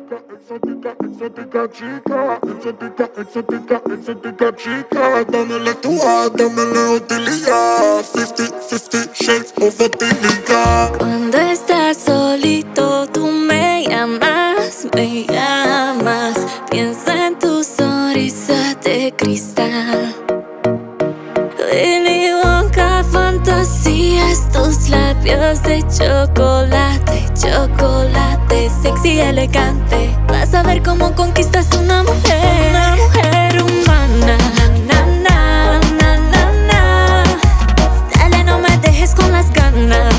exótica chica, exótica chica. Dámele tu dámele utilidad. 50 shades of utilidad. Cuando estás solito, tú me llamas. Piensa en tu sonrisa de cristal. Willy Wonka, fantasías, tus labios de chocolate, sexy y elegante. Vas a ver cómo conquistas una mujer humana. Dale, no me dejes con las ganas.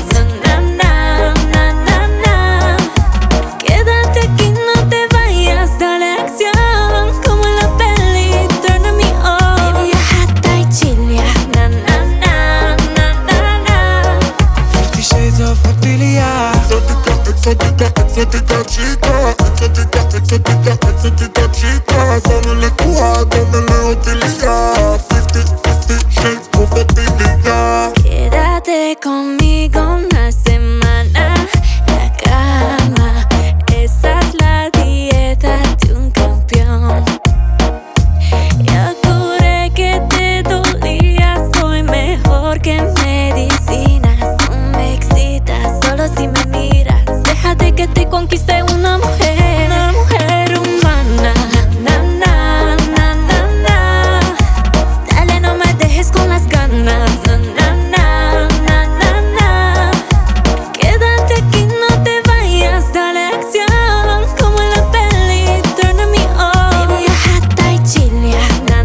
Quédate aquí, no te vayas, dale acción como en la peli Turn Me On. Viajata y chilia, 50 shades of utilidad. Exótica chica, exótica chica. Dámele tu dámele utilidad. 50 shades of utilidad. quédate conmigo una semana. La cama, esa es la dieta de un campeón. Ya curé que te dolía, soy mejor que medicinas. Tú me excitas solo si me miras. Déjate que te conquiste una mujer humana. Dale, no me dejes con las ganas. Quédate aquí, no te vayas, dale acción como en la peli Turn Me On. Viajata y chilia,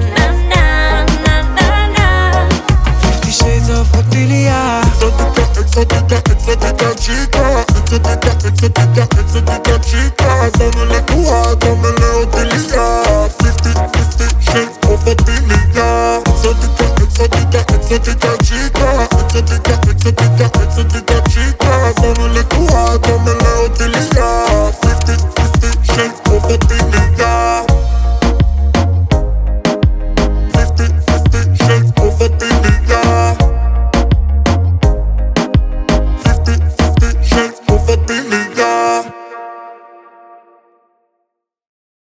50 shades of utilidad. Exótica chica, exótica chica. Dámele tu dámele utilidad. 50 shades of utilidad. Exótica chica, exótica